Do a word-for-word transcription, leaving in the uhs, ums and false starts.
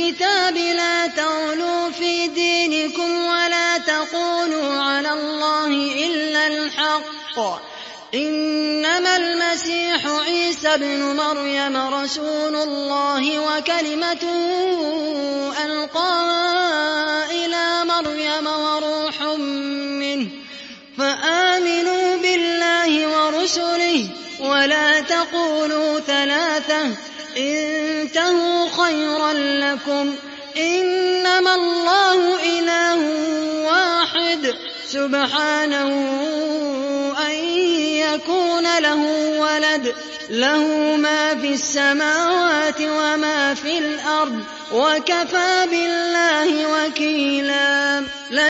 الكتاب لا تغلوا في دينكم ولا تقولوا على الله إلا الحق إنما المسيح عيسى ابن مريم رسول الله وكلمته ألقاها إلى مريم وروح منه فآمنوا بالله ورسله ولا تقولوا ثلاثة انتهوا خيرا لكم إنما الله إله واحد سبحانه أن يكون له ولد له ما في السماوات وما في الأرض وكفى بالله وكيلا.